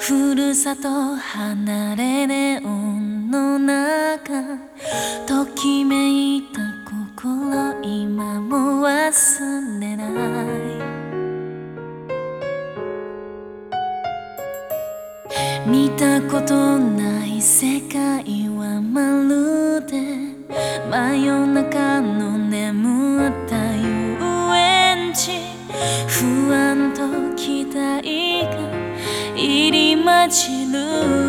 ふるさと離れネオンの中、ときめいた心今も忘れない。見たことない世界はまるで真夜中の眠った遊園地、不安と期待が入り混じる。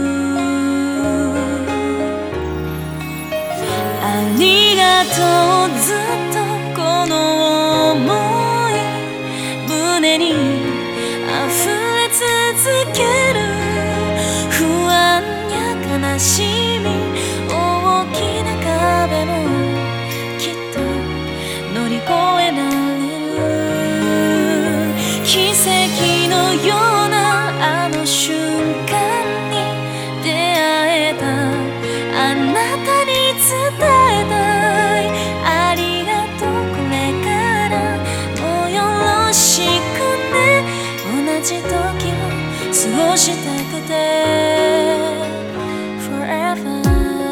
ありがとうずっとこの想い胸に溢れ続ける。不安や悲しみ大きな壁もきっと乗り越えられる。奇跡のようなあの瞬間に出会えた、あなたに伝えたい。ありがとうこれからもよろしくね。同じ時を過ごしたくて Forever。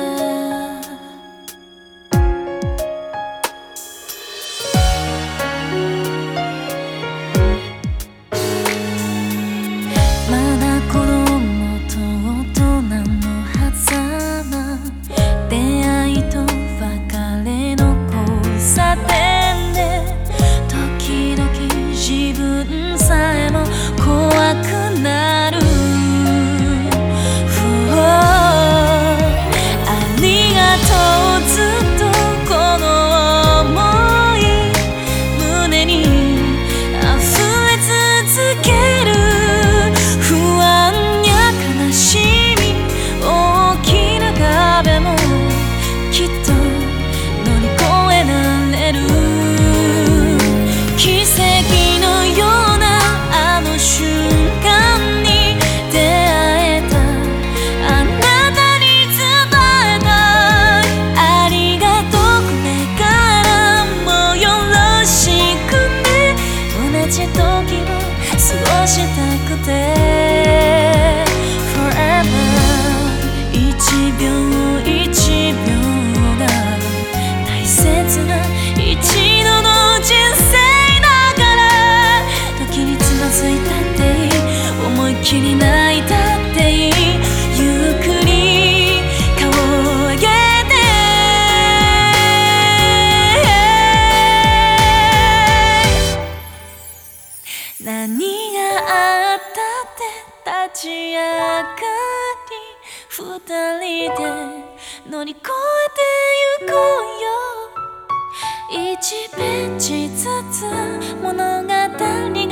気に泣いたっていい、ゆっくり顔を上げて。何があったって立ち上がり、二人で乗り越えてゆこうよ。1ページずつ物語